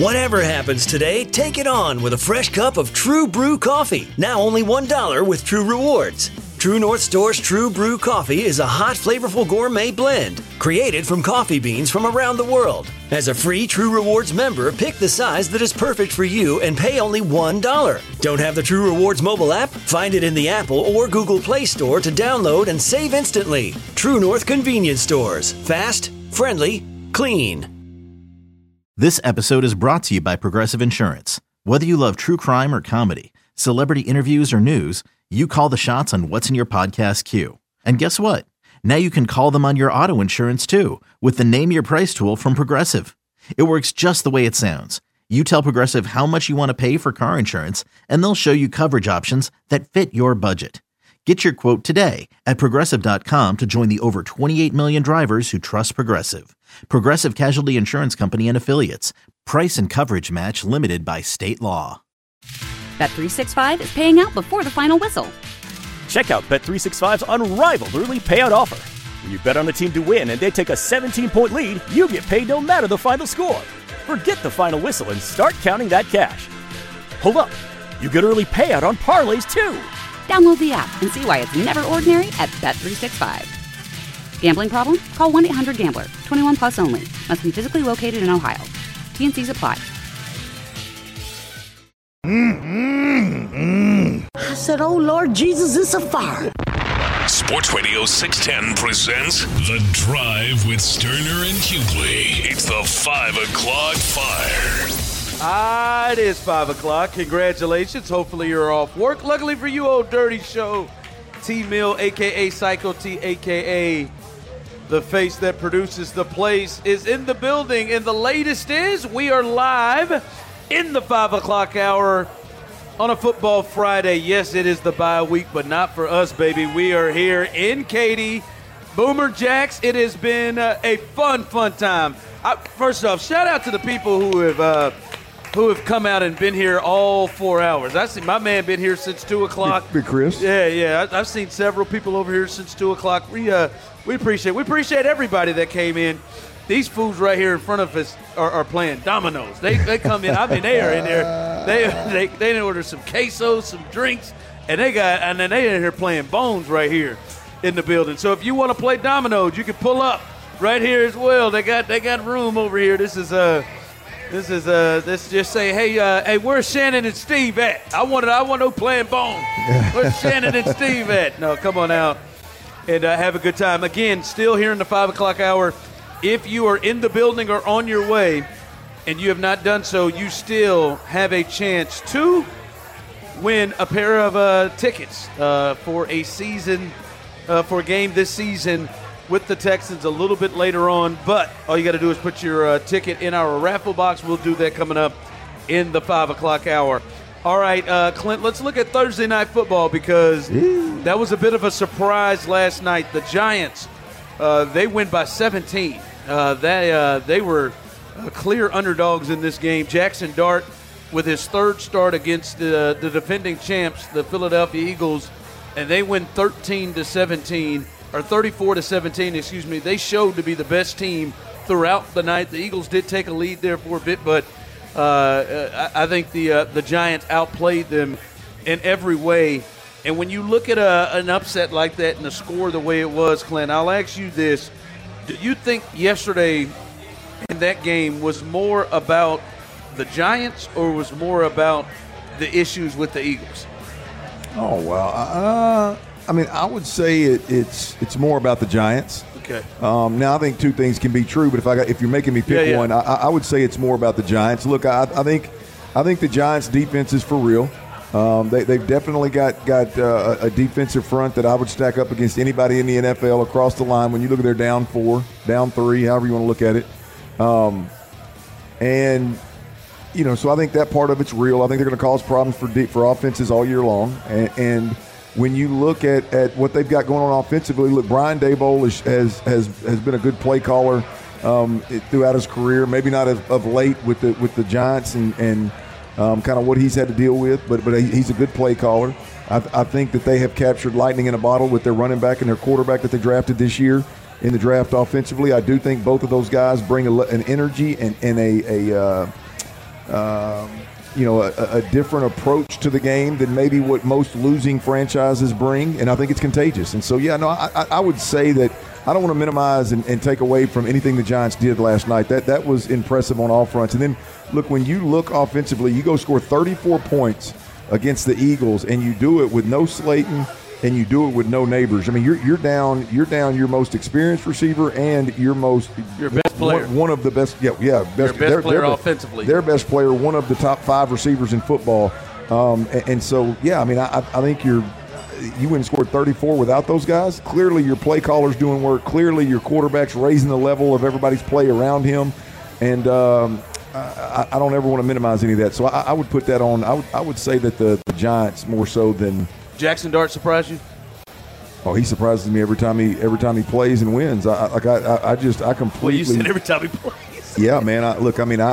Whatever happens today, take it on with a fresh cup of True Brew coffee. Now only $1 with True Rewards. True North Store's True Brew coffee is a hot, flavorful gourmet blend created from coffee beans from around the world. As a free True Rewards member, pick the size that is perfect for you and pay only $1. Don't have the True Rewards mobile app? Find it in the Apple or Google Play Store to download and save instantly. True North Convenience Stores. Fast, friendly, clean. This episode is brought to you by Progressive Insurance. Whether you love true crime or comedy, celebrity interviews or news, you call the shots on what's in your podcast queue. And guess what? Now you can call them on your auto insurance too with the Name Your Price tool from Progressive. It works just the way it sounds. You tell Progressive how much you want to pay for car insurance, and they'll show you coverage options that fit your budget. Get your quote today at Progressive.com to join the over 28 million drivers who trust Progressive. Progressive Casualty Insurance Company and Affiliates. Price and coverage match limited by state law. Bet365 is paying out before the final whistle. Check out Bet365's unrivaled early payout offer. When you bet on a team to win and they take a 17-point lead, you get paid no matter the final score. Forget the final whistle and start counting that cash. Hold up. You get early payout on parlays too. Download the app and see why it's never ordinary at Bet365. Gambling problem? Call 1-800-GAMBLER. 21 plus only. Must be physically located in Ohio. T&Cs apply. I said, oh, Lord Jesus, it's a fire. Sports Radio 610 presents The Drive with Sterner and Hughley. It's the 5 o'clock fire. It is 5 o'clock. Congratulations. Hopefully you're off work. Luckily for you, Old Dirty Show, T-Mill, a.k.a. Psycho T, a.k.a. the face that produces the place, is in the building. And the latest is we are live in the 5 o'clock hour on a football Friday. Yes, it is the bye week, but not for us, baby. We are here in Katy. Boomer Jacks, it has been a fun time. First off, shout out to the people who have come out and been here all 4 hours. I see my man been here since 2 o'clock. Big Chris. Yeah. I've seen several people over here since 2 o'clock. We appreciate everybody that came in. These fools right here in front of us are playing dominoes. They come in. I mean, they are in there. They order some queso, some drinks, and then they in here playing bones right here in the building. So if you want to play dominoes, you can pull up right here as well. They got room over here. Let's just say, hey, where's Shannon and Steve at? I want no playing bones. Where's Shannon and Steve at? No, come on out and have a good time. Again, still here in the 5 o'clock hour. If you are in the building or on your way and you have not done so, you still have a chance to win a pair of tickets for a season, for a game this season with the Texans a little bit later on. But all you got to do is put your ticket in our raffle box. We'll do that coming up in the 5 o'clock hour. All right, Clint, let's look at Thursday Night Football because that was a bit of a surprise last night. The Giants, they win by 17. They were clear underdogs in this game. Jackson Dart with his third start against the defending champs, the Philadelphia Eagles, and they win 13-17, or 34-17, excuse me. They showed to be the best team throughout the night. The Eagles did take a lead there for a bit, but I think the Giants outplayed them in every way. And when you look at an upset like that and the score the way it was, Clint, I'll ask you this. Do you think yesterday in that game was more about the Giants or was more about the issues with the Eagles? Oh, well, I mean, I would say it's more about the Giants. Okay. Now, I think two things can be true, but if you're making me pick one, I would say it's more about the Giants. Look, I think the Giants' defense is for real. They've definitely got a defensive front that I would stack up against anybody in the NFL across the line. When you look at their down 4, down 3, however you want to look at it, and so I think that part of it's real. I think they're going to cause problems for offenses all year long. And when you look at what they've got going on offensively, look, Brian Daboll has been a good play caller throughout his career. Maybe not of late with the Giants and kind of what he's had to deal with, but he's a good play caller. I think that they have captured lightning in a bottle with their running back and their quarterback that they drafted this year in the draft offensively. I do think both of those guys bring an energy and a different approach to the game than maybe what most losing franchises bring, and I think it's contagious. And so, I would say that I don't want to minimize and take away from anything the Giants did last night. That was impressive on all fronts. And then, look, when you look offensively, you go score 34 points against the Eagles, and you do it with no Slayton, and you do it with no Neighbors. I mean, you're down your most experienced receiver and your best player, one of the best, best player offensively. Their best player, one of the top 5 receivers in football. And so, I think you went and scored 34 without those guys. Clearly, your play caller's doing work. Clearly, your quarterback's raising the level of everybody's play around him. And I don't ever want to minimize any of that. So I would put that on. I would say that the Giants more so than. Jackson Dart surprised you? Oh, he surprises me every time he plays and wins. I completely. Well, you said every time he plays. Yeah, man. I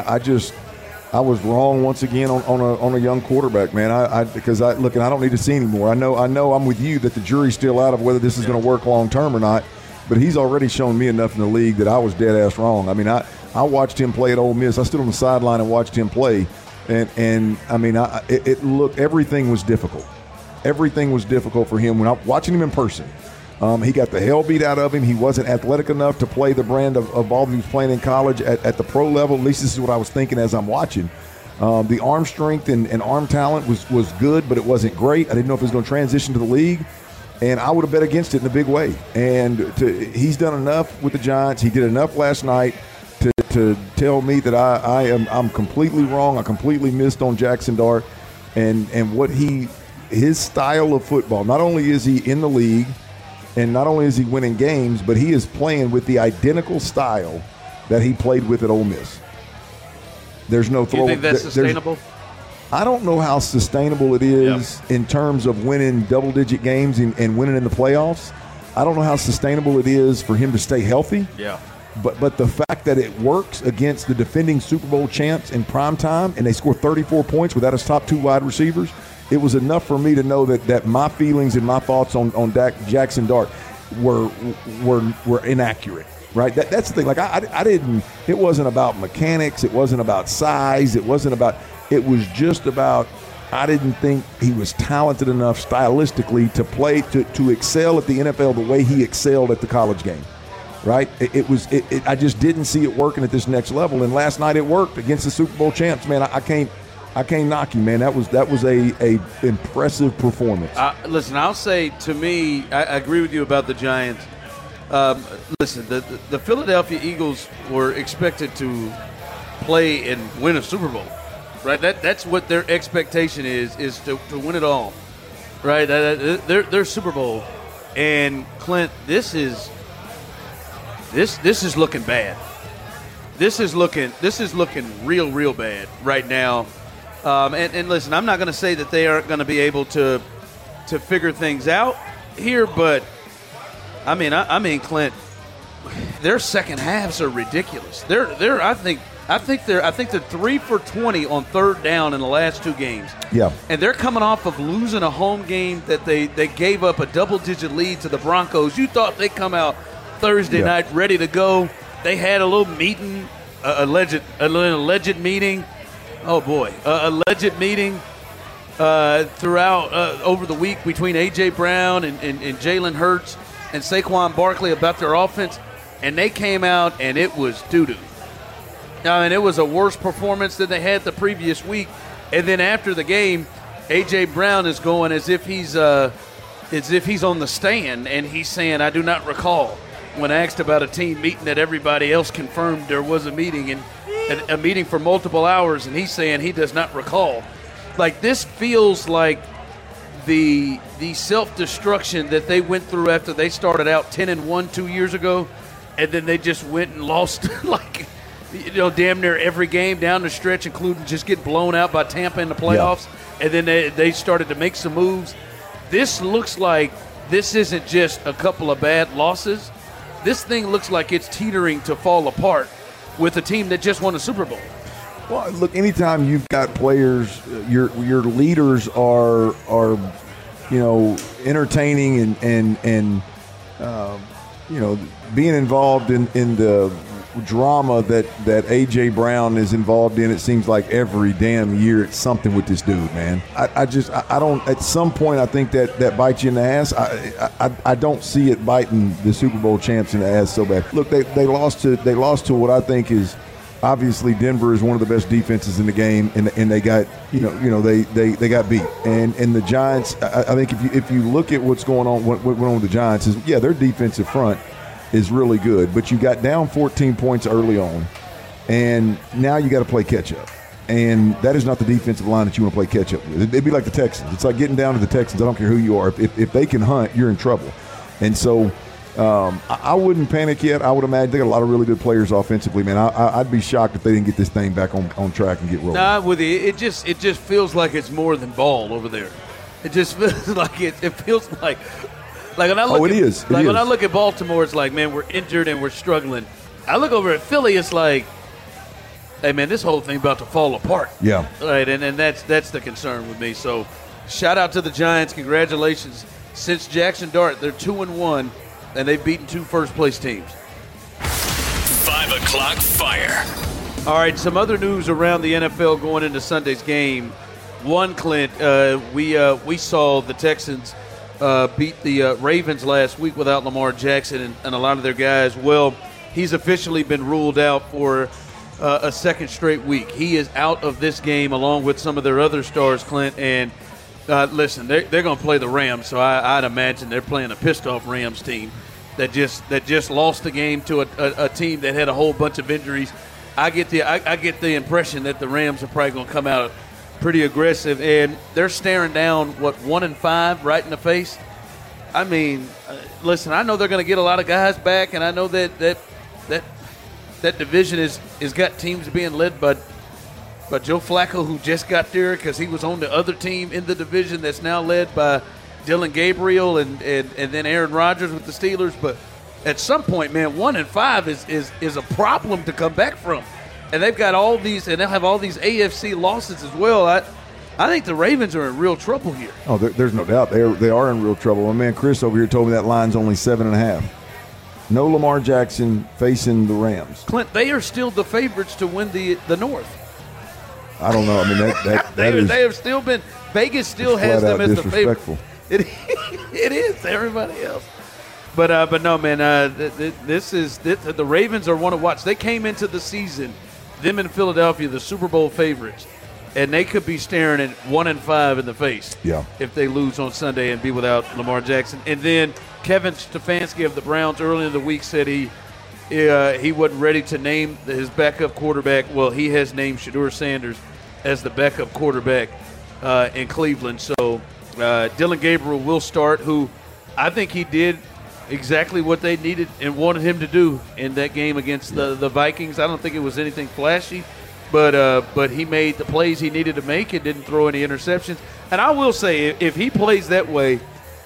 was wrong once again on a young quarterback, man. Because I don't need to see anymore. I know I'm with you that the jury's still out of whether this is going to work long term or not. But he's already shown me enough in the league that I was dead ass wrong. I mean, I watched him play at Ole Miss. I stood on the sideline and watched him play, and I mean, it looked, everything was difficult. Everything was difficult for him when I'm watching him in person. He got the hell beat out of him. He wasn't athletic enough to play the brand of ball that he was playing in college at the pro level. At least this is what I was thinking as I'm watching. The arm strength and arm talent was good, but it wasn't great. I didn't know if he was going to transition to the league, and I would have bet against it in a big way. And he's done enough with the Giants. He did enough last night to tell me that I'm completely wrong. I completely missed on Jackson Dart and what his style of football. Not only is he in the league and not only is he winning games, but he is playing with the identical style that he played with at Ole Miss. There's no throw. You think that's sustainable? I don't know how sustainable it is in terms of winning double-digit games and winning in the playoffs. I don't know how sustainable it is for him to stay healthy. Yeah. But the fact that it works against the defending Super Bowl champs in prime time and they score 34 points without his top 2 wide receivers, it was enough for me to know that my feelings and my thoughts on Jackson Dart were inaccurate. Right? That's the thing. Like I didn't. It wasn't about mechanics. It wasn't about size. It was just about. I didn't think he was talented enough stylistically to play to excel at the NFL the way he excelled at the college game. Right? I just didn't see it working at this next level. And last night it worked against the Super Bowl champs. Man, I can't knock him, man. That was a impressive performance. Listen, I'll say, to me, I agree with you about the Giants. Listen, the Philadelphia Eagles were expected to play and win a Super Bowl, right? That's what their expectation is to win it all, right? They're Super Bowl, and Clint, this is looking bad. This is looking real bad right now. And listen, I'm not going to say that they aren't going to be able to figure things out here, but I mean, Clint, their second halves are ridiculous. I think they're 3 for 20 on third down in the last 2 games. Yeah. And they're coming off of losing a home game that they gave up a double-digit lead to the Broncos. You thought they'd come out Thursday night ready to go. They had a little meeting, alleged meeting. Oh, boy. Alleged meeting throughout over the week between A.J. Brown and Jalen Hurts and Saquon Barkley about their offense, and they came out and it was doo-doo. I mean, it was a worse performance than they had the previous week. And then after the game, A.J. Brown is going as if he's on the stand, and he's saying, I do not recall. When asked about a team meeting that everybody else confirmed there was a meeting, and a meeting for multiple hours, and he's saying he does not recall. Like, this feels like the self-destruction that they went through after they started out 10-1 2 years ago, and then they just went and lost damn near every game down the stretch, including just getting blown out by Tampa in the playoffs. Yeah. And then they started to make some moves. This looks like this isn't just a couple of bad losses. This thing looks like it's teetering to fall apart with a team that just won a Super Bowl. Well, look, anytime you've got players, your leaders are entertaining and being involved in the drama that A.J. Brown is involved in, it seems like every damn year it's something with this dude, man. I don't. At some point, I think that bites you in the ass. I don't see it biting the Super Bowl champs in the ass so bad. Look, they lost to what I think is obviously Denver is one of the best defenses in the game, and they got they got beat. And the Giants, I think if you look at what's going on, what went on with the Giants is their defensive front is really good, but you got down 14 points early on, and now you got to play catch up. And that is not the defensive line that you want to play catch up with. It'd be like the Texans. It's like getting down to the Texans. I don't care who you are. If they can hunt, you're in trouble. And so I wouldn't panic yet. I would imagine they got a lot of really good players offensively, man. I'd be shocked if they didn't get this thing back on track and get rolling. Nah, with it just feels like it's more than ball over there. It just feels like it feels like when I look when I look at Baltimore, it's like, man, we're injured and we're struggling. I look over at Philly, it's like, hey, man, this whole thing about to fall apart. Yeah. Right, and that's the concern with me. So shout out to the Giants. Congratulations. Since Jackson Dart, they're 2-1, and they've beaten 2 first-place teams. 5 o'clock fire. All right, some other news around the NFL going into Sunday's game. One, Clint, we saw the Texans beat the Ravens last week without Lamar Jackson and a lot of their guys. Well, he's officially been ruled out for a second straight week. He is out of this game along with some of their other stars, Clint. And listen, they're going to play the Rams, so I'd imagine they're playing a pissed-off Rams team that just lost the game to a team that had a whole bunch of injuries. I get the impression that the Rams are probably going to come out pretty aggressive, and they're staring down 1-5 right in the face. I mean, listen, I know they're going to get a lot of guys back, and I know that division is got teams being led by Joe Flacco, who just got there because he was on the other team in the division that's now led by Dylan Gabriel and then Aaron Rodgers with the Steelers. But at some point, man, 1-5 is a problem to come back from. And they've got all these, and they'll have all these AFC losses as well. I think the Ravens are in real trouble here. Oh, there's no doubt they are in real trouble. My man Chris over here told me that line's only 7.5. No Lamar Jackson facing the Rams. Clint, they are still the favorites to win the North. I don't know. I mean that they have still been. Vegas still has them as the favorite. It is everybody else. But no, man. The Ravens are one to watch. They came into the season, them in Philadelphia, the Super Bowl favorites, and they could be staring at 1-5 in the face. Yeah. If they lose on Sunday and be without Lamar Jackson. And then Kevin Stefanski of the Browns early in the week said he wasn't ready to name his backup quarterback. Well, he has named Shedeur Sanders as the backup quarterback in Cleveland. So Dylan Gabriel will start, who I think he did exactly what they needed and wanted him to do in that game against the Vikings. I don't think it was anything flashy, but he made the plays he needed to make and didn't throw any interceptions. And I will say, if he plays that way,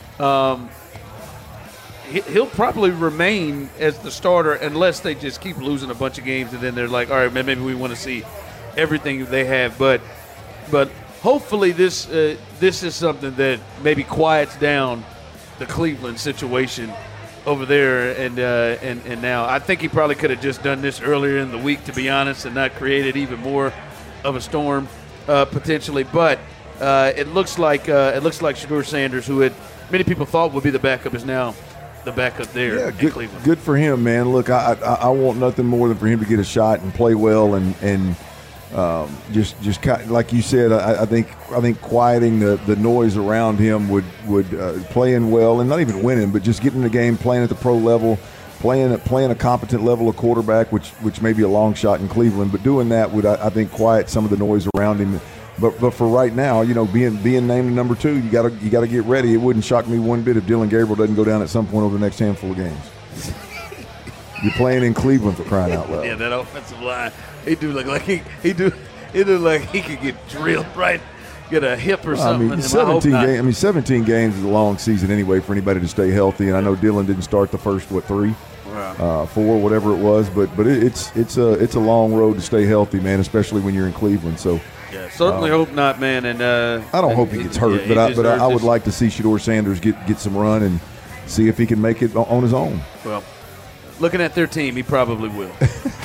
he'll probably remain as the starter unless they just keep losing a bunch of games and then they're like, all right, man, maybe we want to see everything they have. But hopefully this is something that maybe quiets down the Cleveland situation over there. And now I think he probably could have just done this earlier in the week, to be honest, and not created even more of a storm potentially. But it looks like Shedeur Sanders, who many people thought would be the backup, is now the backup there in Cleveland. Good for him, man. Look, I want nothing more than for him to get a shot and play well and just kind of, like you said, I think quieting the noise around him would playing well and not even winning, but just getting in the game, playing at the pro level, playing a competent level of quarterback, which may be a long shot in Cleveland, but doing that would, I think, quiet some of the noise around him. But for right now, being named number 2, you got to get ready. It wouldn't shock me one bit if Dylan Gabriel doesn't go down at some point over the next handful of games. You're playing in Cleveland, for crying out loud. Yeah, that offensive line, he do look like he could get drilled right, get a hip or something. I mean, 17 games is a long season anyway for anybody to stay healthy. And I know Dylan didn't start the first 3, 4, whatever it was, but it's a long road to stay healthy, man, especially when you're in Cleveland. So. Yeah, certainly hope not, man. And I don't hope he gets hurt, but I would like to see Shedeur Sanders get some run and see if he can make it on his own. Well, looking at their team, he probably will.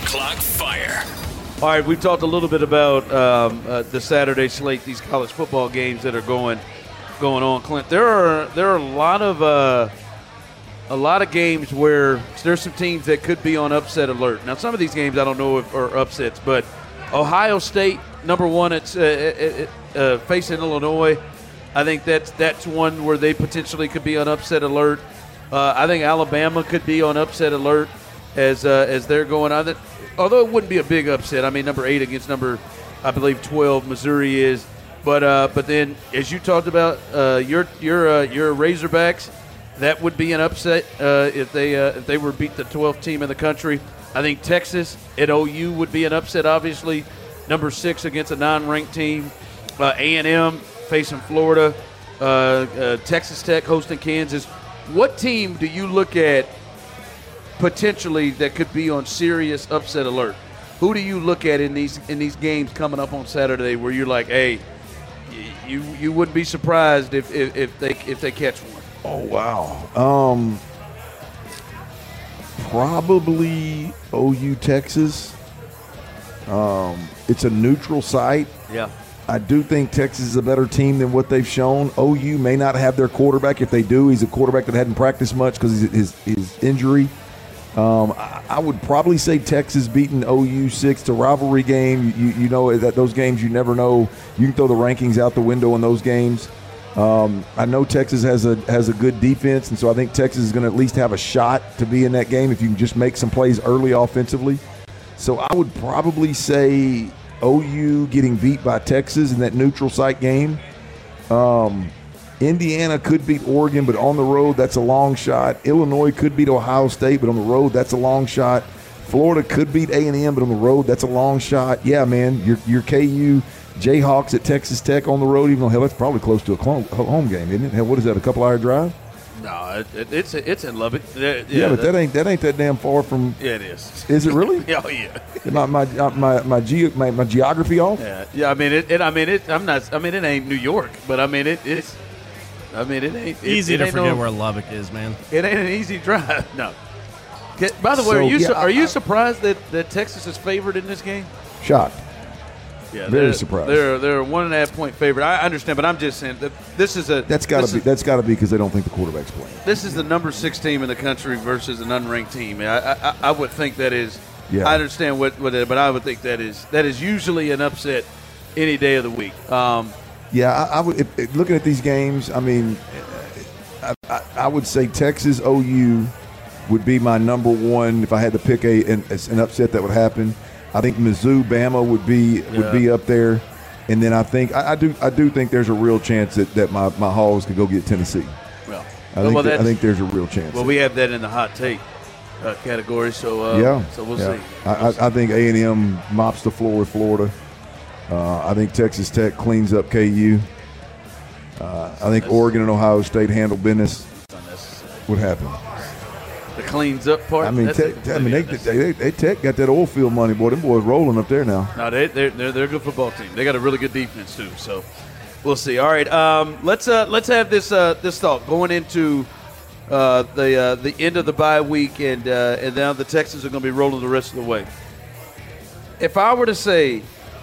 o'clock fire. All right, we've talked a little bit about the Saturday slate, these college football games that are going on. Clint, there are a lot of games where there's some teams that could be on upset alert. Now, some of these games I don't know if are upsets, but Ohio State, number one, it's facing Illinois. I think that's one where they potentially could be on upset alert. I think Alabama could be on upset alert as they're going on. Although it wouldn't be a big upset. I mean, number 8 against number, I believe, 12, Missouri is. But then, as you talked about, your Razorbacks, that would be an upset if they were beat the 12th team in the country. I think Texas at OU would be an upset, obviously. Number 6 against a non-ranked team. A&M facing Florida. Texas Tech hosting Kansas. What team do you look at potentially that could be on serious upset alert? Who do you look at in these games coming up on Saturday where you're like, hey, you wouldn't be surprised if they catch one? Oh wow. Probably OU Texas. It's a neutral site. Yeah. I do think Texas is a better team than what they've shown. OU may not have their quarterback. If they do, he's a quarterback that hadn't practiced much because his injury. I would probably say Texas beating OU 6 to rivalry game. You know that those games you never know. You can throw the rankings out the window in those games. I know Texas has a good defense, and so I think Texas is going to at least have a shot to be in that game if you can just make some plays early offensively. So I would probably say OU getting beat by Texas in that neutral site game. Indiana could beat Oregon, but on the road, that's a long shot. Illinois could beat Ohio State, but on the road, that's a long shot. Florida could beat A&M, but on the road, that's a long shot. Yeah, man, your KU Jayhawks at Texas Tech on the road, even though, hell, that's probably close to a home game, isn't it? Hell, what is that, a couple-hour drive? No, it's in Lubbock. Yeah, but that ain't that damn far from. Yeah, it is. Is it really? Oh yeah. My geography off? Yeah. I mean it ain't New York, but I mean it's. I mean it ain't easy to forget where Lubbock is, man. It ain't an easy drive. No. By the way, are you surprised that Texas is favored in this game? Shocked. Yeah, very surprised. They're a 1.5-point favorite. I understand, but I'm just saying that this is that's got to be because they don't think the quarterback's playing. This is the number 6 team in the country versus an unranked team. I would think that is. Yeah. I understand what it, but I would think that is usually an upset any day of the week. I would looking at these games. I mean, I would say Texas OU would be my number one if I had to pick an upset that would happen. I think Mizzou, Bama would be up there, and then I think I do think there's a real chance that my Hogs could go get Tennessee. Well, I think there's a real chance. Well, we have that in the hot take category, so we'll see. I think A&M mops the floor with Florida. I think Texas Tech cleans up KU. I think Oregon and Ohio State handle business. What happened? The cleans up part. I mean, Tech got that oil field money, boy. Them boys rolling up there now. No, they're a good football team. They got a really good defense too. So we'll see. All right, let's have this thought going into the end of the bye week, and now the Texans are going to be rolling the rest of the way. If I were to say,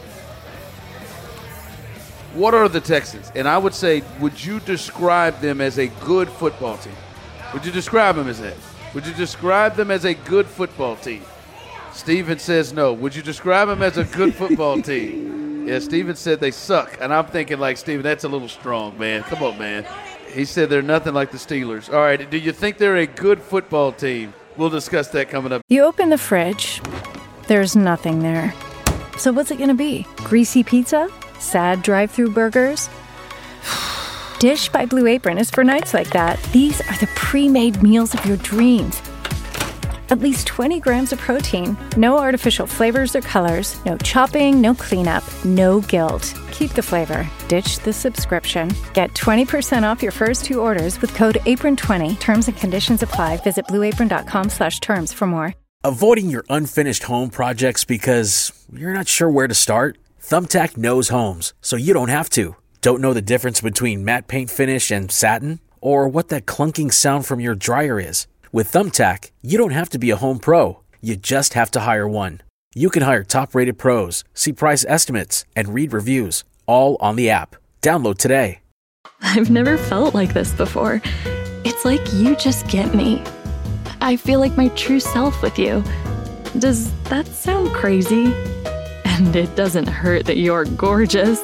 what are the Texans? And I would say, would you describe them as a good football team? Would you describe them as that? Would you describe them as a good football team? Steven says no. Would you describe them as a good football team? Yeah, Steven said they suck. And I'm thinking, like, Steven, that's a little strong, man. Come on, man. He said they're nothing like the Steelers. All right, do you think they're a good football team? We'll discuss that coming up. You open the fridge. There's nothing there. So what's it going to be? Greasy pizza? Sad drive-thru burgers? Dish by Blue Apron is for nights like that. These are the pre-made meals of your dreams. At least 20 grams of protein, no artificial flavors or colors, no chopping, no cleanup, no guilt. Keep the flavor. Ditch the subscription. Get 20% off your first 2 orders with code APRON20. Terms and conditions apply. Visit blueapron.com/terms for more. Avoiding your unfinished home projects because you're not sure where to start? Thumbtack knows homes, so you don't have to. Don't know the difference between matte paint finish and satin? Or what that clunking sound from your dryer is? With Thumbtack, you don't have to be a home pro. You just have to hire one. You can hire top-rated pros, see price estimates, and read reviews, all on the app. Download today. I've never felt like this before. It's like you just get me. I feel like my true self with you. Does that sound crazy? And it doesn't hurt that you're gorgeous.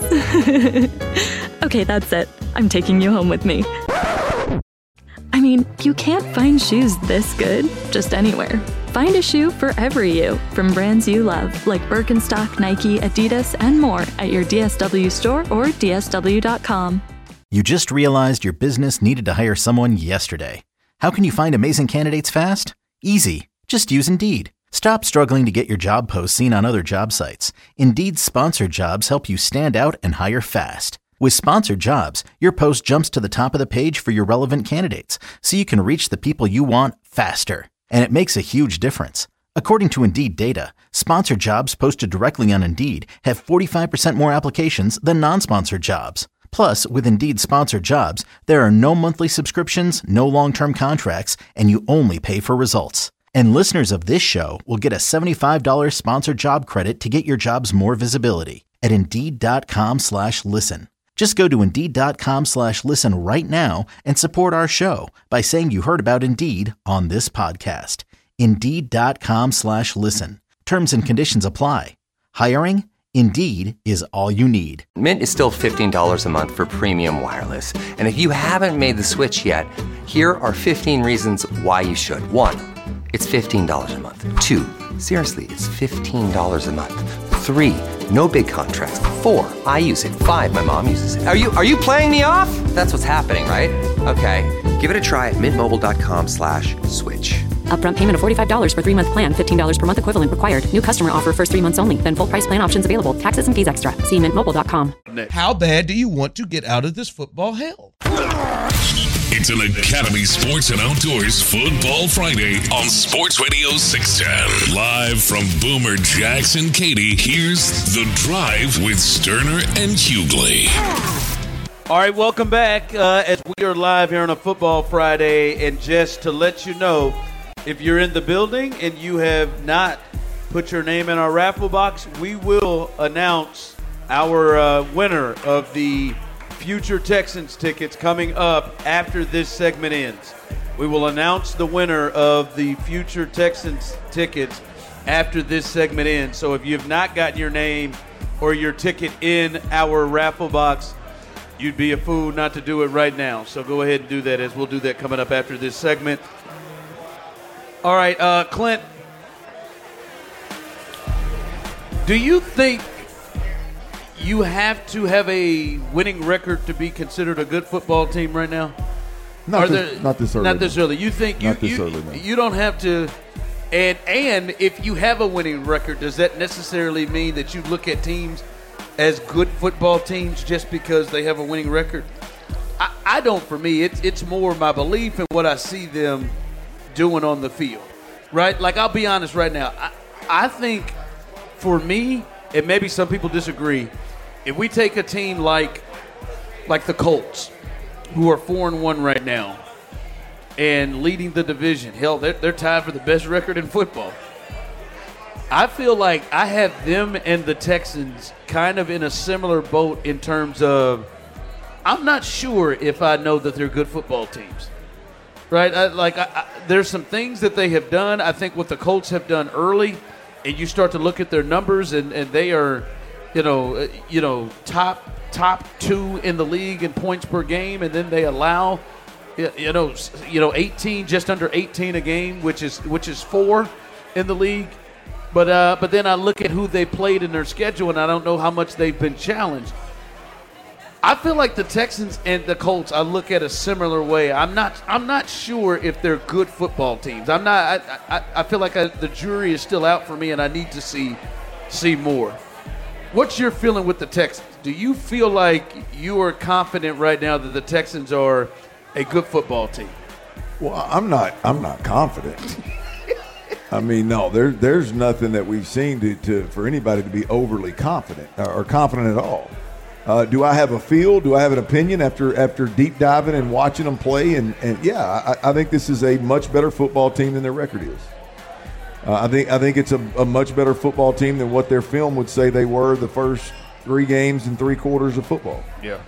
Okay, that's it. I'm taking you home with me. I mean, you can't find shoes this good just anywhere. Find a shoe for every you from brands you love, like Birkenstock, Nike, Adidas, and more at your DSW store or DSW.com. You just realized your business needed to hire someone yesterday. How can you find amazing candidates fast? Easy. Just use Indeed. Stop struggling to get your job posts seen on other job sites. Indeed's sponsored jobs help you stand out and hire fast. With sponsored jobs, your post jumps to the top of the page for your relevant candidates, so you can reach the people you want faster. And it makes a huge difference. According to Indeed data, sponsored jobs posted directly on Indeed have 45% more applications than non-sponsored jobs. Plus, with Indeed sponsored jobs, there are no monthly subscriptions, no long-term contracts, and you only pay for results. And listeners of this show will get a $75 sponsored job credit to get your jobs more visibility at Indeed.com/listen. Just go to Indeed.com/listen right now and support our show by saying you heard about Indeed on this podcast. Indeed.com/listen. Terms and conditions apply. Hiring? Indeed is all you need. Mint is still $15 a month for premium wireless. And if you haven't made the switch yet, here are 15 reasons why you should. 1, it's $15 a month. 2, seriously, it's $15 a month. 3, no big contracts. 4, I use it. 5, my mom uses it. Are you playing me off? That's what's happening, right? Okay, give it a try at mintmobile.com/switch. Upfront payment of $45 for 3-month plan, $15 per month equivalent required. New customer offer first 3 months only. Then full price plan options available. Taxes and fees extra. See mintmobile.com. How bad do you want to get out of this football hell? It's an Academy Sports and Outdoors Football Friday on Sports Radio 610. Live from Boomer Jackson Katy, here's The Drive with Sterner and Hughley. All right, welcome back as we are live here on a Football Friday. And just to let you know, if you're in the building and you have not put your name in our raffle box, we will announce our winner of the Future Texans tickets coming up after this segment ends. We will announce the winner of the Future Texans tickets after this segment ends. So if you have not gotten your name or your ticket in our raffle box, you'd be a fool not to do it right now. So go ahead and do that, as we'll do that coming up after this segment. All right, Clint, do you think you have to have a winning record to be considered a good football team right now? Not this early. Not this early. You think you don't have to, and if you have a winning record, does that necessarily mean that you look at teams as good football teams just because they have a winning record? I don't. For me, it's more my belief in what I see them doing on the field, right? Like, I'll be honest right now. I think for me, and maybe some people disagree, if we take a team like the Colts, who are 4-1 right now and leading the division, hell, they're tied for the best record in football. I feel like I have them and the Texans kind of in a similar boat in terms of I'm not sure if I know that they're good football teams. Right, there's some things that they have done. I think what the Colts have done early, and you start to look at their numbers, and they are, top 2 in the league in points per game, and then they allow, 18, just under 18 a game, which is 4 in the league. But then I look at who they played in their schedule, and I don't know how much they've been challenged. I feel like the Texans and the Colts, I look at a similar way. I'm not sure if they're good football teams. I feel like the jury is still out for me, and I need to see more. What's your feeling with the Texans? Do you feel like you are confident right now that the Texans are a good football team? Well, I'm not confident. I mean, no, there's nothing that we've seen for anybody to be overly confident or confident at all. Do I have a feel? Do I have an opinion after deep diving and watching them play? And yeah, I think this is a much better football team than their record is. I think it's a much better football team than what their film would say they were the first 3 games and 3 quarters of football. Yeah.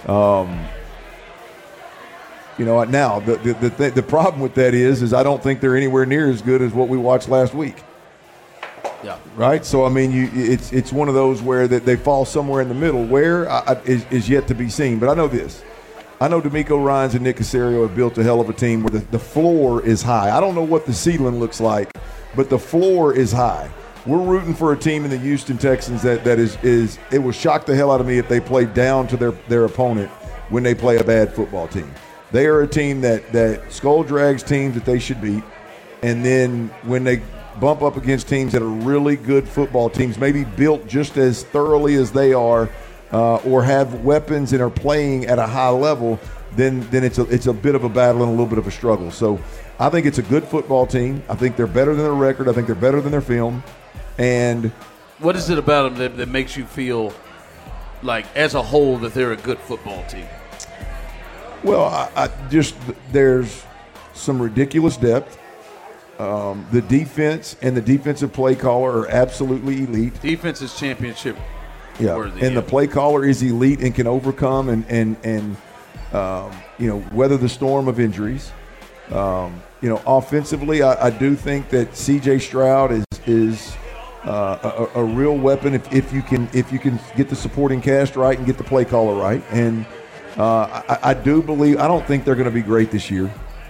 Now the problem with that is I don't think they're anywhere near as good as what we watched last week. Yeah. Right. So I mean, it's one of those where that they fall somewhere in the middle. Where is yet to be seen. But I know this. I know DeMeco Ryans and Nick Caserio have built a hell of a team where the floor is high. I don't know what the ceiling looks like, but the floor is high. We're rooting for a team in the Houston Texans that is it will shock the hell out of me if they play down to their opponent when they play a bad football team. They are a team that skull drags teams that they should beat, and then when they bump up against teams that are really good football teams, maybe built just as thoroughly as they are, or have weapons and are playing at a high level, then it's a bit of a battle and a little bit of a struggle. So I think it's a good football team. I think they're better than their record. I think they're better than their film. And what is it about them that makes you feel like, as a whole, that they're a good football team? Well, I just there's some ridiculous depth. The defense and the defensive play caller are absolutely elite. Defense is championship worthy. And the play caller is elite and can overcome and weather the storm of injuries. Offensively, I do think that C.J. Stroud is a real weapon if you can get the supporting cast right and get the play caller right. And I do believe, I don't think they're going to be great this year.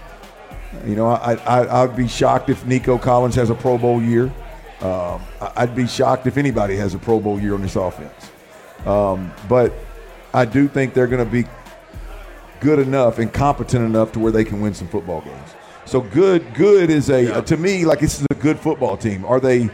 I'd be shocked if Nico Collins has a Pro Bowl year. I'd be shocked if anybody has a Pro Bowl year on this offense. But I do think they're going to be good enough and competent enough to where they can win some football games. So good is to me, like, this is a good football team. Are they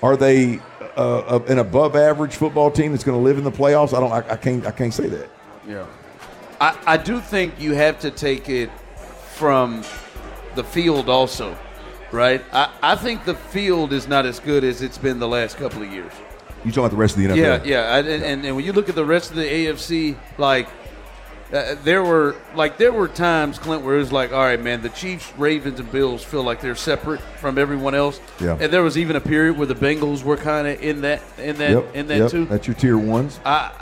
an above average football team that's going to live in the playoffs? I can't say that. Yeah. I do think you have to take it from the field also, right? I think the field is not as good as it's been the last couple of years. You talking about the rest of the NFL? Yeah. And when you look at the rest of the AFC, there were times, Clint, where it was like, all right, man, the Chiefs, Ravens, and Bills feel like they're separate from everyone else. Yeah. And there was even a period where the Bengals were kind of in that too. That's your tier ones.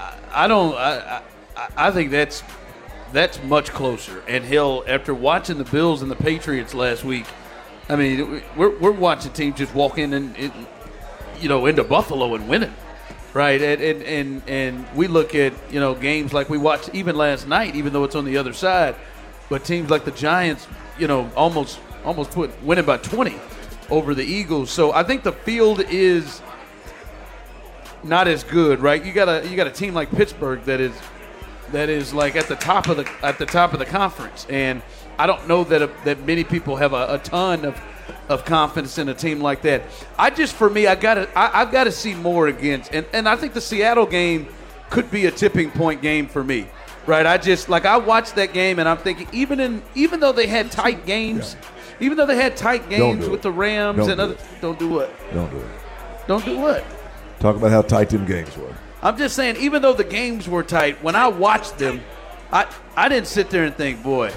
I think that's much closer. And after watching the Bills and the Patriots last week, I mean, we're watching teams just walk in and into Buffalo and winning, right? And we look at games like we watched even last night, even though it's on the other side, but teams like the Giants, almost winning by 20 over the Eagles. So I think the field is not as good, right? You got a team like Pittsburgh that is like at the top of the conference, and I don't know that many people have a ton of confidence in a team like that. I've got to see more against, and I think the Seattle game could be a tipping point game for me, right? I watched that game and I'm thinking even though they had tight games, with the Rams and others, don't do what? Don't do what? Talk about how tight them games were. I'm just saying, even though the games were tight, when I watched them, I didn't sit there and think, boy.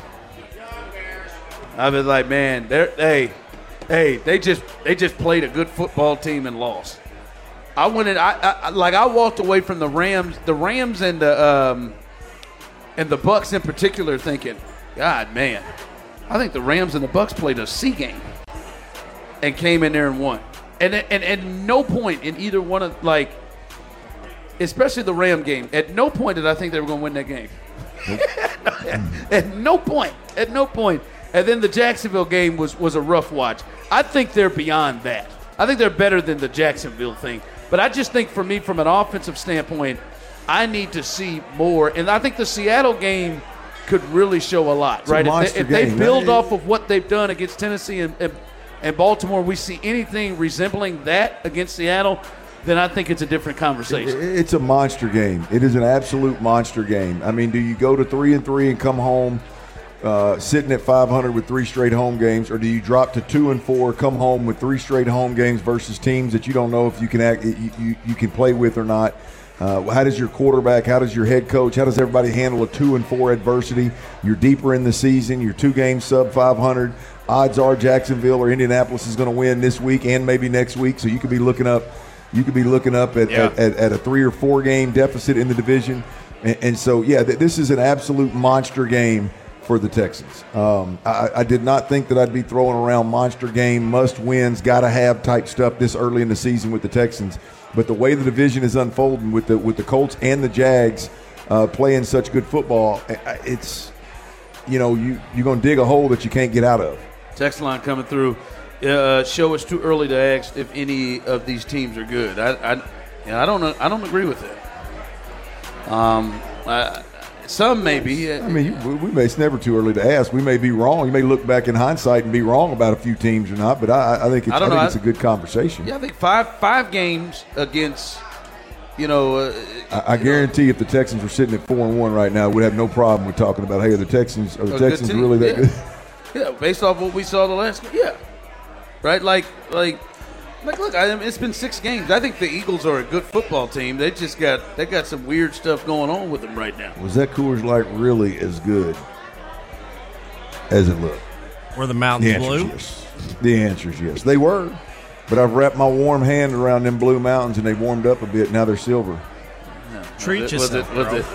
I was like, man, they just played a good football team and lost. I walked away from the Rams and the Bucks in particular, thinking, God, man, I think the Rams and the Bucks played a C game and came in there and won. And at no point in either one of, especially the Ram game, at no point did I think they were going to win that game. At no point. And then the Jacksonville game was a rough watch. I think they're beyond that. I think they're better than the Jacksonville thing. But I just think, for me, from an offensive standpoint, I need to see more. And I think the Seattle game could really show a lot, right? If they build off of what they've done against Tennessee and Baltimore, we see anything resembling that against Seattle, then I think it's a different conversation. It's a monster game. It is an absolute monster game. I mean, do you go to 3-3 and come home sitting at 500 with 3 straight home games, or do you drop to 2-4, come home with 3 straight home games versus teams that you don't know if you can play with or not? How does your quarterback, how does your head coach, how does everybody handle a 2-4 adversity? You're deeper in the season. You're 2 games sub 500. odds are Jacksonville or Indianapolis is going to win this week and maybe next week. So you could be looking up at a 3 or 4 game deficit in the division. And so, this is an absolute monster game for the Texans. I did not think that I'd be throwing around monster game, must wins, got to have type stuff this early in the season with the Texans. But the way the division is unfolding with the Colts and the Jags playing such good football, it's, you're going to dig a hole that you can't get out of. Text line coming through. Show it's too early to ask if any of these teams are good. I don't know. I don't agree with that. Some may be. It's never too early to ask. We may be wrong. You may look back in hindsight and be wrong about a few teams or not. But I think it's a good conversation. Yeah, I think five games against. I guarantee if the Texans were sitting at 4-1 right now, we'd have no problem with talking about, hey, are the Texans really that good? Yeah, based off what we saw the last game. Yeah, right. Like, look, it's been 6 games. I think the Eagles are a good football team. They got some weird stuff going on with them right now. Was that Coors Light really as good as it looked? Were the mountains blue? Yes. The answer is yes. They were. But I've wrapped my warm hand around them blue mountains, and they warmed up a bit. Now they're silver. No. Treat yourself,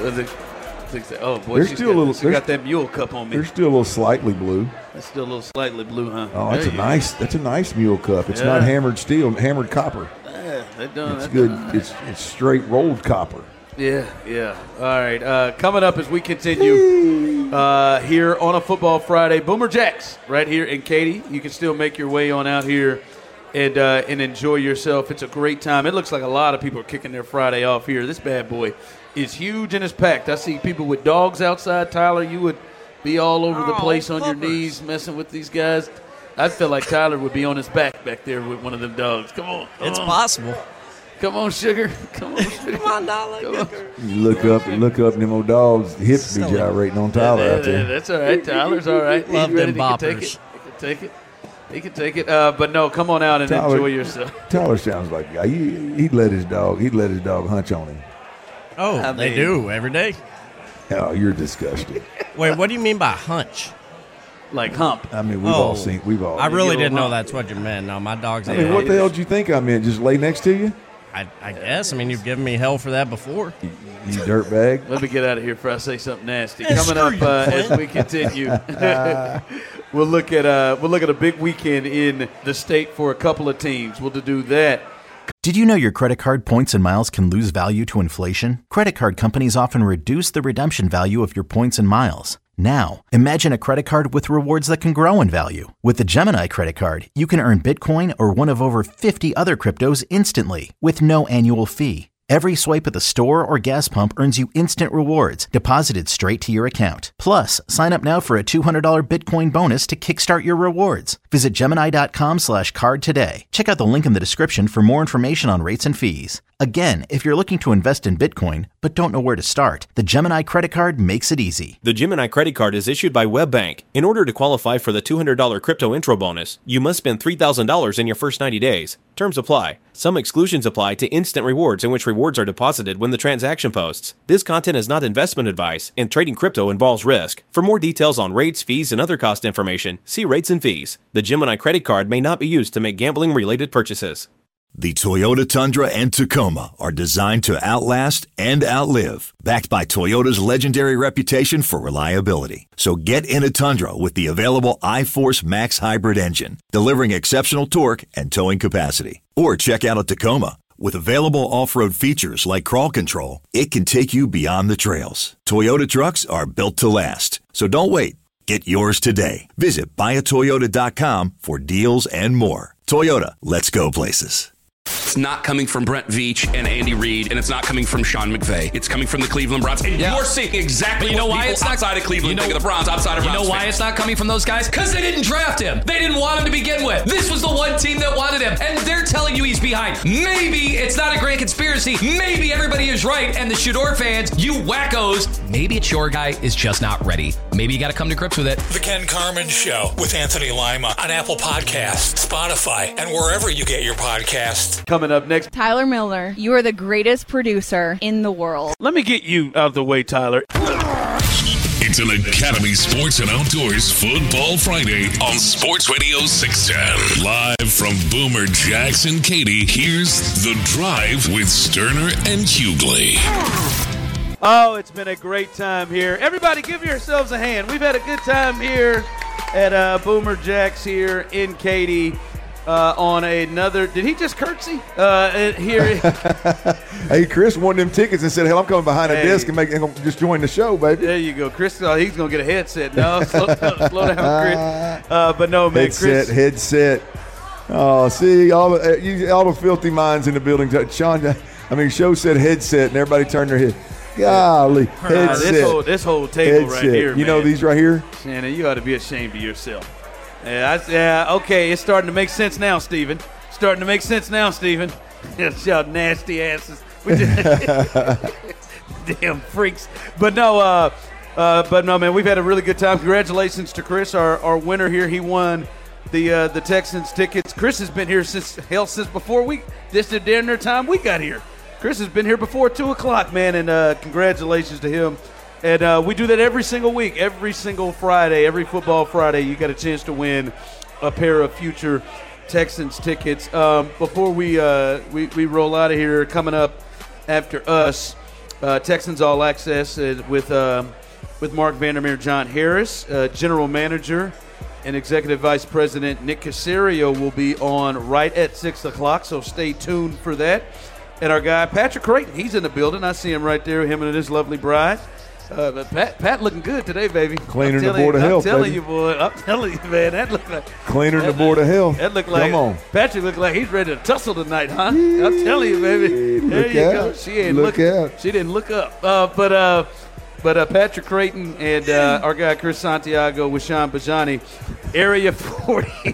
Oh, boy, there's still a little. She got that mule cup on me. They're still a little slightly blue. It's still a little slightly blue, huh? Oh, that's a nice mule cup. It's not hammered steel, hammered copper. Yeah, they've done. It's good. It's straight rolled copper. Yeah. All right. Coming up as we continue here on a Football Friday, Boomer Jacks right here in Katy. You can still make your way on out here and enjoy yourself. It's a great time. It looks like a lot of people are kicking their Friday off here. This bad boy is huge and it's packed. I see people with dogs outside. Tyler, you would be all over the place on your knees messing with these guys. I feel like Tyler would be on his back there with one of them dogs. Come on. It's possible. Come on, sugar. Come on, sugar. Come on, darling. You look up, and them old dogs' hips be gyrating on Tyler out there. That's all right. Tyler's all right. Love them boppers. He can take it. But no, come on out and enjoy yourself. Tyler sounds like a guy. He'd let his dog hunch on him. Oh, they do every day. Oh, you're disgusting. Wait, what do you mean by hunch? Like hump. I mean, we've all. I really didn't know that's what you meant. No, my dog's. I mean, what the hell did you think I meant? Just lay next to you? I guess. I mean, you've given me hell for that before. You dirtbag. Let me get out of here before I say something nasty. Coming up as we continue, we'll look at a big weekend in the state for a couple of teams. We'll do that. Did you know your credit card points and miles can lose value to inflation? Credit card companies often reduce the redemption value of your points and miles. Now, imagine a credit card with rewards that can grow in value. With the Gemini credit card, you can earn Bitcoin or one of over 50 other cryptos instantly with no annual fee. Every swipe at the store or gas pump earns you instant rewards deposited straight to your account. Plus, sign up now for a $200 Bitcoin bonus to kickstart your rewards. Visit Gemini.com/card today. Check out the link in the description for more information on rates and fees. Again, if you're looking to invest in Bitcoin but don't know where to start, the Gemini credit card makes it easy. The Gemini credit card is issued by WebBank. In order to qualify for the $200 crypto intro bonus, you must spend $3,000 in your first 90 days. Terms apply. Some exclusions apply to instant rewards in which rewards are deposited when the transaction posts. This content is not investment advice, and trading crypto involves risk. For more details on rates, fees, and other cost information, see rates and fees. The Gemini credit card may not be used to make gambling-related purchases. The Toyota Tundra and Tacoma are designed to outlast and outlive, backed by Toyota's legendary reputation for reliability. So get in a Tundra with the available iForce Max hybrid engine, delivering exceptional torque and towing capacity. Or check out a Tacoma. With available off-road features like crawl control, it can take you beyond the trails. Toyota trucks are built to last. So don't wait. Get yours today. Visit buyatoyota.com for deals and more. Toyota, let's go places. It's not coming from Brent Veach and Andy Reid, and it's not coming from Sean McVay. It's coming from the Cleveland Browns. And you're seeing exactly what people outside of Cleveland think of the Browns, outside of Browns. You know why it's not coming from those guys? Because they didn't draft him. They didn't want him to begin with. This was the one team that wanted him, and they're telling you he's behind. Maybe it's not a grand conspiracy. Maybe everybody is right, and the Shador fans, you wackos, maybe it's your guy is just not ready. Maybe you got to come to grips with it. The Ken Carman Show with Anthony Lima on Apple Podcasts, Spotify, and wherever you get your podcasts. Coming up next, Tyler Milner, you are the greatest producer in the world. Let me get you out of the way, Tyler. It's an Academy Sports and Outdoors Football Friday on Sports Radio 610. Live from Boomer Jackson Katie, here's The Drive with Sterner and Hughley. Oh, it's been a great time here. Everybody give yourselves a hand. We've had a good time here at Boomer Jacks here in Katy on another – did he just curtsy? Here. Hey, Chris won them tickets and said, hell, I'm coming behind a desk and just join the show, baby. There you go. Chris, he's going to get a headset. No, slow down, Chris. But no, man, Headset. Oh, see, all the filthy minds in the building. Show said headset, and everybody turned their head. Golly, headset. This whole table headset. right here, You know these right here? Shannon, you ought to be ashamed of yourself. Okay, it's starting to make sense now, Steven. Y'all nasty asses. Damn freaks. But no, man, we've had a really good time. Congratulations to Chris, our winner here. He won the Texans tickets. Chris has been here since before this is during their time we got here. Chris has been here before 2 o'clock, man, and congratulations to him. And we do that every single week, every single Friday, every football Friday. You got a chance to win a pair of future Texans tickets. Before we roll out of here, coming up after us, Texans All Access with Mark Vandermeer, John Harris, General Manager and Executive Vice President Nick Caserio will be on right at 6 o'clock, so stay tuned for that. And our guy, Patrick Creighton, he's in the building. I see him right there, him and his lovely bride. But Pat looking good today, baby. Cleaner than the Board of Health, I'm telling you, boy. I'm telling you, man. That looked like cleaner than the Board of Health. That looked like. Come on. Patrick looked like he's ready to tussle tonight, huh? I'm telling you, baby. There you go. She didn't look up. But Patrick Creighton and our guy Chris Santiago with Sean Bajani, Area 40.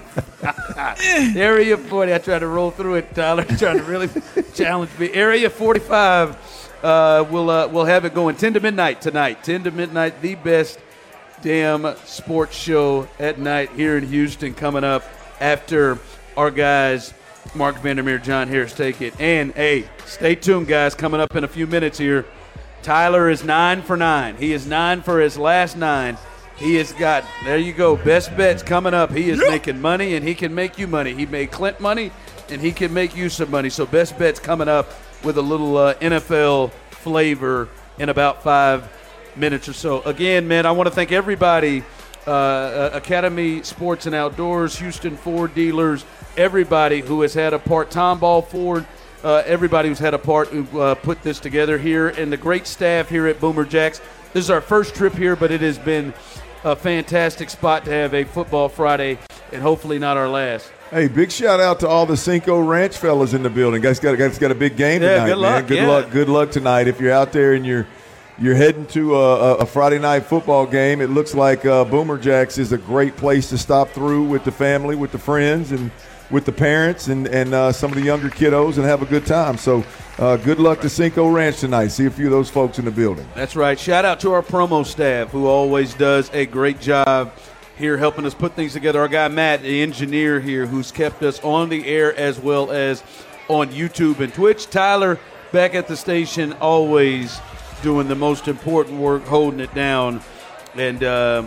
Area 40. I tried to roll through it, Tyler. Trying to really challenge me. Area 45. We'll have it going 10 to midnight tonight. 10 to midnight, the best damn sports show at night here in Houston coming up after our guys Mark Vandermeer, John Harris take it. And, hey, stay tuned, guys. Coming up in a few minutes here, Tyler is 9 for 9. He is 9 for his last 9. He has got, there you go, best bets coming up. He is making money, and he can make you money. He made Clint money, and he can make you some money. So best bets coming up with a little NFL flavor in about 5 minutes or so. Again, man, I want to thank everybody, Academy Sports and Outdoors, Houston Ford dealers, everybody who has had a part, Tom Ball Ford, everybody who's had a part who put this together here, and the great staff here at Boomer Jacks. This is our first trip here, but it has been a fantastic spot to have a football Friday, and hopefully not our last. Hey, big shout out to all the Cinco Ranch fellas in the building. Guys got a big game tonight, good luck, man. Good luck tonight. If you're out there and you're heading to a Friday night football game, it looks like Boomer Jacks is a great place to stop through with the family, with the friends, and with the parents and some of the younger kiddos and have a good time. So good luck to Cinco Ranch tonight. See a few of those folks in the building. That's right. Shout out to our promo staff who always does a great job here helping us put things together. Our guy Matt, the engineer here, who's kept us on the air as well as on YouTube and Twitch. Tyler back at the station, always doing the most important work, holding it down and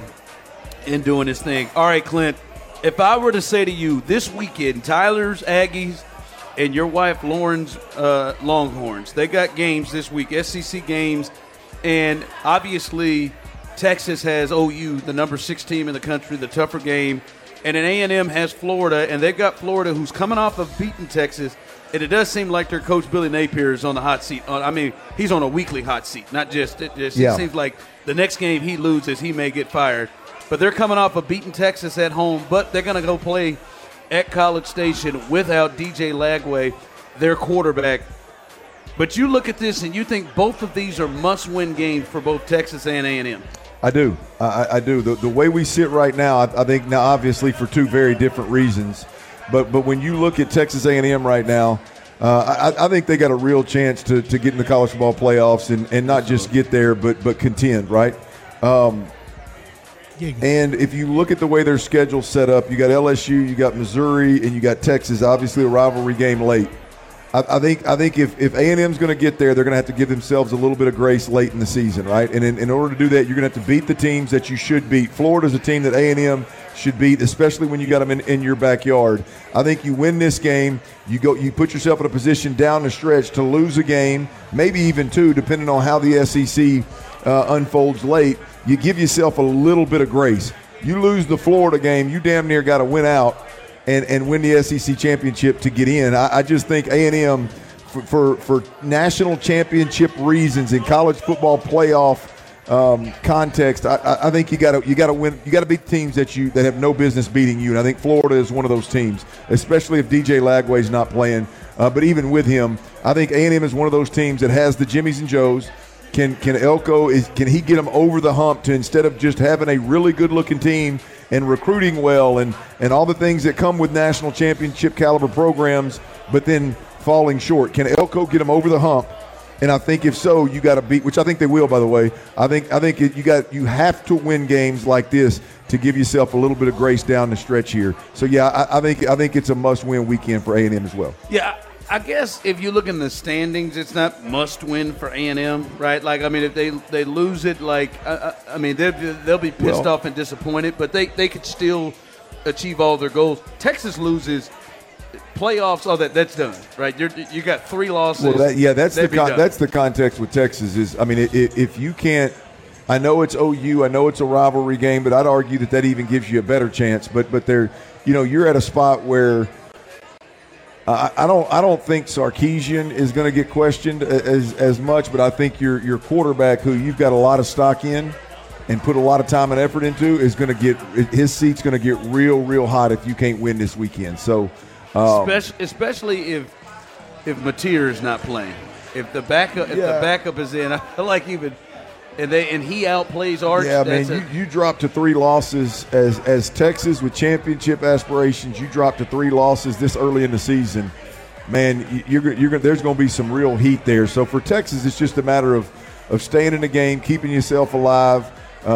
doing his thing. All right, Clint, if I were to say to you this weekend, Tyler's Aggies and your wife Lauren's Longhorns, they got games this week, SEC games, and obviously Texas has OU, the number 6 team in the country, the tougher game, and then A&M has Florida, and they've got Florida who's coming off of beating Texas, and it does seem like their coach Billy Napier is on the hot seat. I mean, he's on a weekly hot seat, not just it seems like the next game he loses, he may get fired. But they're coming off of beating Texas at home, but they're going to go play at College Station without DJ Lagway, their quarterback. But you look at this and you think both of these are must-win games for both Texas and A&M. I do. I do. The way we sit right now, I think now obviously for 2 very different reasons. But when you look at Texas A&M right now, I think they got a real chance to get in the college football playoffs and not just get there, but contend, right? And if you look at the way their schedule's set up, you got LSU, you got Missouri, and you got Texas, obviously a rivalry game late. I think if A&M's going to get there, they're going to have to give themselves a little bit of grace late in the season, right? And in order to do that, you're going to have to beat the teams that you should beat. Florida's a team that A&M should beat, especially when you got them in your backyard. I think you win this game, you put yourself in a position down the stretch to lose a game, maybe even two, depending on how the SEC unfolds late. You give yourself a little bit of grace. You lose the Florida game, you damn near got to win out and win the SEC championship to get in. I just think A&M, for national championship reasons in college football playoff context, I think you got to win. You got to beat teams that have no business beating you, and I think Florida is one of those teams, especially if DJ Lagway's not playing. But even with him, I think A&M is one of those teams that has the Jimmies and Joes. Can Elko can he get them over the hump to, instead of just having a really good looking team and recruiting well and all the things that come with national championship caliber programs, but then falling short? Can Elko get them over the hump? And I think if so, you got to beat, which I think they will, by the way. I think you have to win games like this to give yourself a little bit of grace down the stretch here. So yeah, I think it's a must-win weekend for A&M as well. Yeah, I guess if you look in the standings, it's not must-win for A&M, right? Like, I mean, if they lose it, like, I mean, they'll be pissed off and disappointed, but they could still achieve all their goals. Texas loses. Playoffs, that's done, right? You got 3 losses. Well, that's the context with Texas. Is, I mean, if you can't, I know it's OU, I know it's a rivalry game, but I'd argue that even gives you a better chance. But they're, you're at a spot where I don't think Sarkisian is going to get questioned as much, but I think your quarterback, who you've got a lot of stock in and put a lot of time and effort into, is going to get his seat's going to get real hot if you can't win this weekend. So. Especially if Mateer is not playing, if the backup is in, I feel like even and he outplays Arch. Yeah, man, you dropped to 3 losses as Texas with championship aspirations. You dropped to 3 losses this early in the season, man. There's going to be some real heat there. So for Texas, it's just a matter of staying in the game, keeping yourself alive.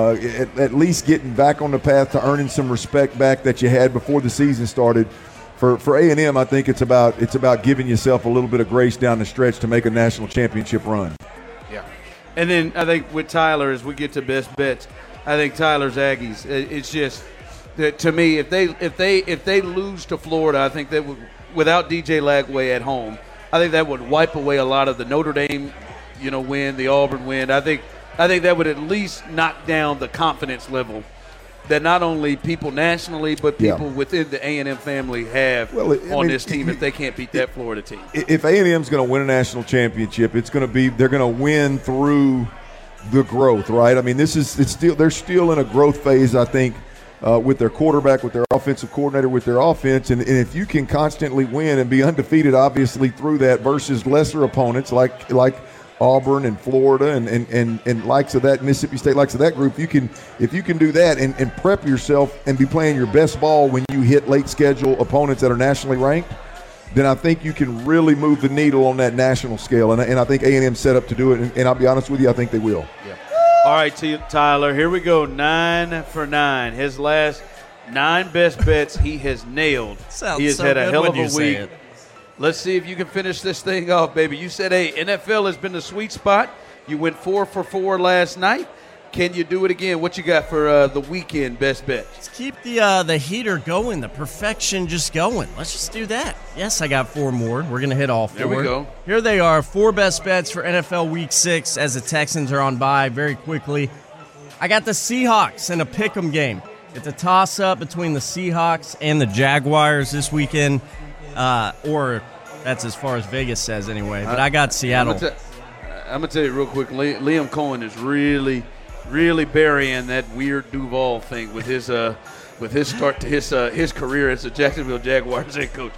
At least getting back on the path to earning some respect back that you had before the season started. For A&M, I think it's about giving yourself a little bit of grace down the stretch to make a national championship run. Yeah, and then I think with Tyler, as we get to best bets, I think Tyler's Aggies. It's just that to me, if they lose to Florida, I think that would, without DJ Lagway at home, I think that would wipe away a lot of the Notre Dame, win, the Auburn win. I think that would at least knock down the confidence level that not only people nationally but people within the A&M family have on this team if they can't beat that Florida team. If A&M's going to win a national championship, they're going to win through the growth, right? I mean, they're still in a growth phase, I think, with their quarterback, with their offensive coordinator, with their offense, and if you can constantly win and be undefeated, obviously through that versus lesser opponents like Auburn and Florida and likes of that, Mississippi State, likes of that group, if you can do that and prep yourself and be playing your best ball when you hit late schedule opponents that are nationally ranked, then I think you can really move the needle on that national scale. And I think A&M's set up to do it, and I'll be honest with you, I think they will. Yeah. All right, Tyler, here we go. 9 for 9. His last 9 best bets he has nailed. He has had a hell of a week. Let's see if you can finish this thing off, baby. You said, hey, NFL has been the sweet spot. You went 4 for 4 last night. Can you do it again? What you got for the weekend best bet? Let's keep the heater going, the perfection just going. Let's just do that. Yes, I got 4 more. We're going to hit all 4. There we go. Here they are, 4 best bets for NFL Week 6 as the Texans are on bye very quickly. I got the Seahawks in a pick'em game. It's a toss-up between the Seahawks and the Jaguars this weekend. Or that's as far as Vegas says anyway. But I got Seattle. I'm going to tell you real quick, Liam Cohen is really burying that weird Duval thing with his start to his career as a Jacksonville Jaguars head coach.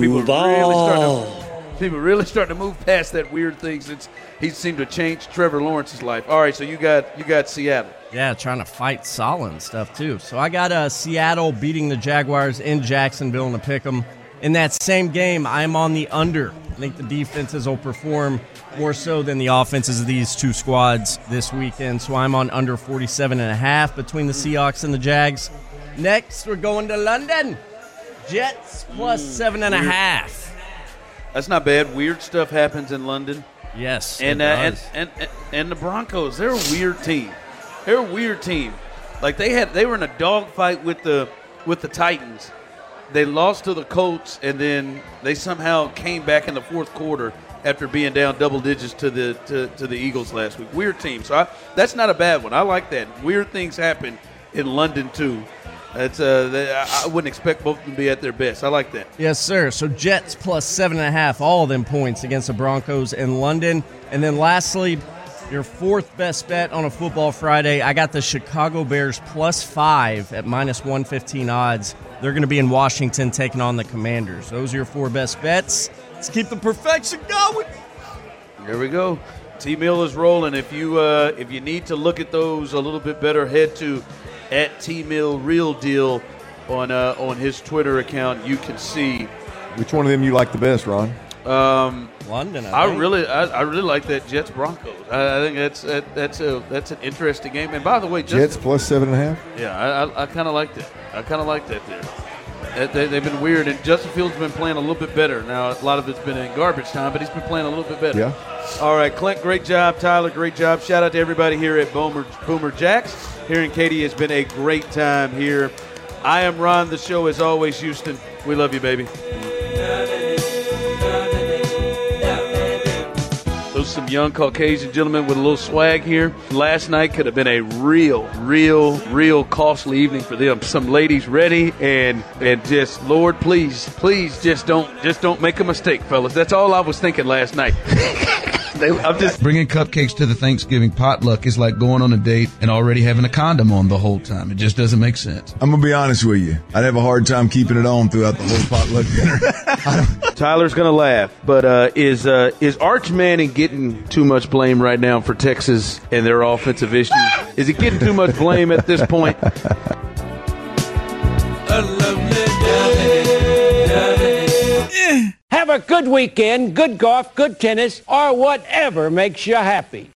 Duval. People really starting to move past that weird thing since he seemed to change Trevor Lawrence's life. All right, so you got Seattle. Yeah, trying to fight Saleh and stuff too. So I got Seattle beating the Jaguars in Jacksonville in the pick'em. In that same game, I'm on the under. I think the defenses will perform more so than the offenses of these two squads this weekend. So I'm on under 47.5 between the Seahawks and the Jags. Next, we're going to London. Jets plus 7.5. That's not bad. Weird stuff happens in London. Yes, and the Broncos, they're a weird team. They're a weird team. Like they were in a dogfight with the Titans. They lost to the Colts, and then they somehow came back in the fourth quarter after being down double digits to the Eagles last week. Weird team. So that's not a bad one. I like that. Weird things happen in London too. That's I wouldn't expect both of them to be at their best. I like that. Yes, sir. So Jets plus 7.5, all of them points against the Broncos in London. And then lastly, your fourth best bet on a Football Friday, I got the Chicago Bears plus 5 at minus 115 odds. They're going to be in Washington taking on the Commanders. Those are your 4 best bets. Let's keep the perfection going. There we go. T-Mill is rolling. If you need to look at those a little bit better, head to at T-Mill Real Deal on his Twitter account. You can see. Which one of them you like the best, Ron? London. I really like that Jets Broncos. I think that's an interesting game. And by the way, Jets plus 7.5. Yeah, I kind of like that. I kind of like that there. They've been weird, and Justin Fields has been playing a little bit better. Now, a lot of it's been in garbage time, but he's been playing a little bit better. Yeah. All right, Clint, great job. Tyler, great job. Shout out to everybody here at Boomer Jacks. Here in Katy has been a great time here. I am Ron. The show is always Houston. We love you, baby. Those some young Caucasian gentlemen with a little swag here. Last night could have been a real costly evening for them. Some ladies ready and just, Lord, please just don't make a mistake, fellas. That's all I was thinking last night. I'm just bringing cupcakes to the Thanksgiving potluck is like going on a date and already having a condom on the whole time. It just doesn't make sense. I'm gonna be honest with you. I'd have a hard time keeping it on throughout the whole potluck dinner. Tyler's gonna laugh, but is Arch Manning getting too much blame right now for Texas and their offensive issues? Is he getting too much blame at this point? Have a good weekend, good golf, good tennis, or whatever makes you happy.